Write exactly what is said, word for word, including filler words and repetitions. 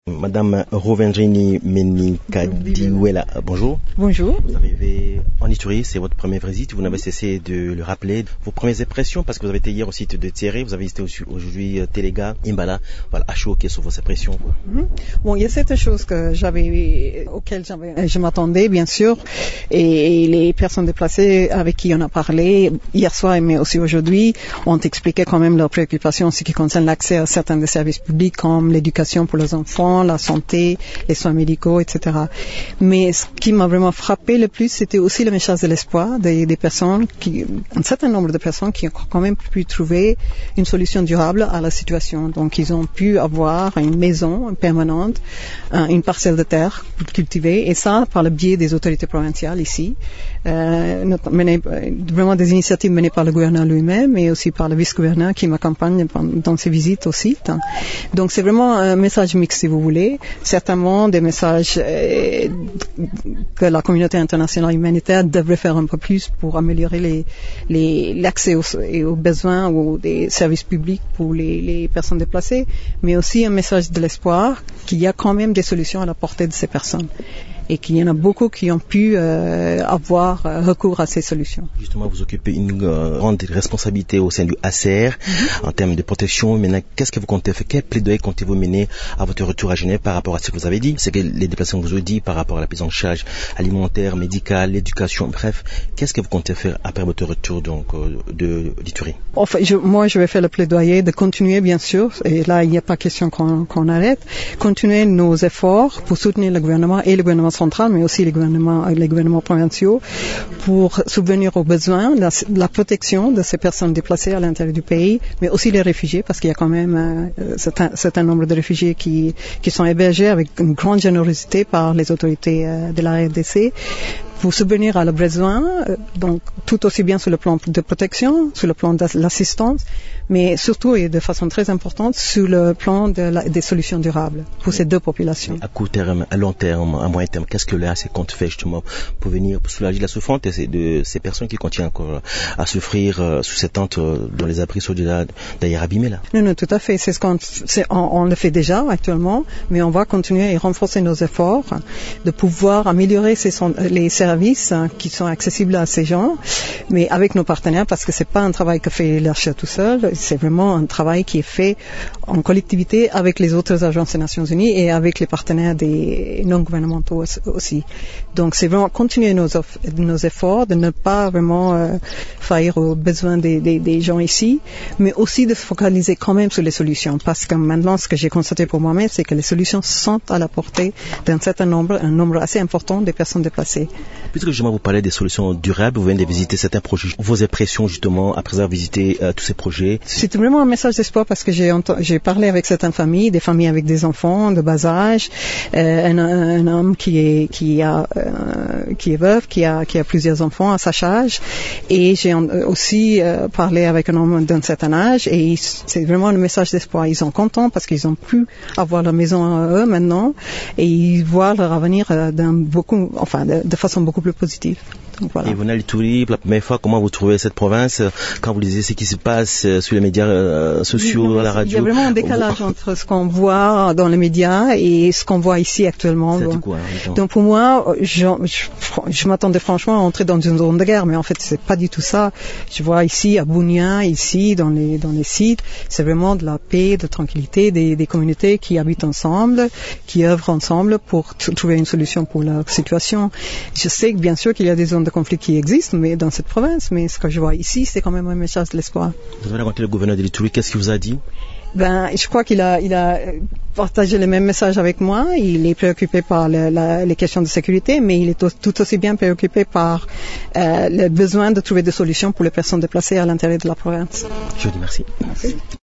Madame Rovendrini Menikadiwela, bonjour. Bonjour. Vous arrivez en Ituri, c'est votre première visite, vous n'avez cessé de le rappeler. Vos premières impressions, parce que vous avez été hier au site de Thierry, vous avez visité aujourd'hui Téléga, Imbala, voilà, à chaud, quelles sont vos impressions quoi. Mm-hmm. Bon, il y a certaines choses que j'avais, auxquelles j'avais, je m'attendais, bien sûr, et, et les personnes déplacées avec qui on a parlé hier soir, mais aussi aujourd'hui, ont expliqué quand même leurs préoccupations en ce qui concerne l'accès à certains des services publics, comme l'éducation pour les enfants, la santé, les soins médicaux, et cetera. Mais ce qui m'a vraiment frappé le plus, c'était aussi le message de l'espoir des, des personnes, qui, un certain nombre de personnes qui ont quand même pu trouver une solution durable à la situation. Donc, ils ont pu avoir une maison permanente, une parcelle de terre cultivée, et ça par le biais des autorités provinciales ici. Euh, mené, vraiment des initiatives menées par le gouverneur lui-même, et aussi par le vice-gouverneur qui m'accompagne dans ses visites au site. Donc, c'est vraiment un message mixte, si vous voulez. Certainement des messages euh, que la communauté internationale humanitaire devrait faire un peu plus pour améliorer les, les, l'accès aux, et aux besoins ou des services publics pour les, les personnes déplacées, mais aussi un message de l'espoir qu'il y a quand même des solutions à la portée de ces personnes. Et qu'il y en a beaucoup qui ont pu euh, avoir euh, recours à ces solutions. Justement, vous occupez une euh, grande responsabilité au sein du A C R mm-hmm. en termes de protection. Maintenant, qu'est-ce que vous comptez faire? Quel plaidoyer comptez-vous mener à votre retour à Genève par rapport à ce que vous avez dit? C'est que les déplacements que vous avez dit par rapport à la prise en charge alimentaire, médicale, l'éducation, bref, qu'est-ce que vous comptez faire après votre retour donc euh, de d'Ituri? Enfin, je, moi, je vais faire le plaidoyer de continuer, bien sûr, et là, il n'y a pas question qu'on, qu'on arrête, continuer nos efforts pour soutenir le gouvernement et le gouvernement central, mais aussi les gouvernements, les gouvernements provinciaux, pour subvenir aux besoins de la, de la protection de ces personnes déplacées à l'intérieur du pays, mais aussi les réfugiés, parce qu'il y a quand même un certain, certain nombre de réfugiés qui, qui sont hébergés avec une grande générosité par les autorités euh, de la R D C, pour subvenir à leurs besoins, donc tout aussi bien sur le plan de protection, sur le plan de l'assistance, mais surtout et de façon très importante sur le plan de la, des solutions durables pour ces deux populations. À court terme, à long terme, à moyen terme, qu'est-ce que l'A C compte faire justement pour venir pour soulager la souffrance de ces personnes qui continuent encore à souffrir euh, sous ces tentes euh, dans les abris au-delà d'ailleurs abîmés là? Non, non, tout à fait. C'est ce qu'on, c'est, on, on le fait déjà actuellement, mais on va continuer et renforcer nos efforts de pouvoir améliorer ces, les services services qui sont accessibles à ces gens, mais avec nos partenaires, parce que c'est pas un travail que fait l'A C H A tout seul, c'est vraiment un travail qui est fait en collectivité avec les autres agences des Nations Unies et avec les partenaires des non gouvernementaux aussi. Donc c'est vraiment continuer nos, nos efforts de ne pas vraiment euh, faillir aux besoins des, des, des gens ici, mais aussi de se focaliser quand même sur les solutions, parce que maintenant ce que j'ai constaté pour moi-même, c'est que les solutions sont à la portée d'un certain nombre, un nombre assez important de personnes déplacées. Puisque justement vous parlez des solutions durables, vous venez de visiter certains projets. Vos impressions justement après avoir visité euh, tous ces projets? C'est vraiment un message d'espoir parce que j'ai, ent- j'ai parlé avec certaines familles, des familles avec des enfants de bas âge, euh, un, un homme qui est qui a euh, qui est veuf, qui a qui a plusieurs enfants à sa charge, et j'ai en- aussi euh, parlé avec un homme d'un certain âge, et ils, c'est vraiment un message d'espoir. Ils sont contents parce qu'ils ont pu avoir leur maison à eux maintenant, et ils voient leur avenir euh, d'un beaucoup, enfin de, de façon beaucoup plus positive. Donc, voilà. Et vous venez à l'Ituri pour la première fois, comment vous trouvez cette province quand vous lisez ce qui se passe sur les médias euh, sociaux, à la radio? Il y a vraiment un décalage entre ce qu'on voit dans les médias et ce qu'on voit ici actuellement. C'est quoi, hein, donc pour moi, je, je, je m'attendais franchement à entrer dans une zone de guerre, mais en fait c'est pas du tout ça. Je vois ici à Bunia, ici dans les dans les sites, c'est vraiment de la paix, de tranquillité, des, des communautés qui habitent ensemble, qui œuvrent ensemble pour t- trouver une solution pour leur situation. Je sais que bien sûr qu'il y a des zones de conflit qui existent, mais dans cette province, mais ce que je vois ici, c'est quand même un message de l'espoir. Vous avez rencontré le gouverneur de l'Ituri, qu'est-ce qu'il vous a dit? Ben, je crois qu'il a, il a partagé le même message avec moi. Il est préoccupé par le, la, les questions de sécurité, mais il est tout aussi bien préoccupé par euh, le besoin de trouver des solutions pour les personnes déplacées à l'intérieur de la province. Je vous dis merci. Merci.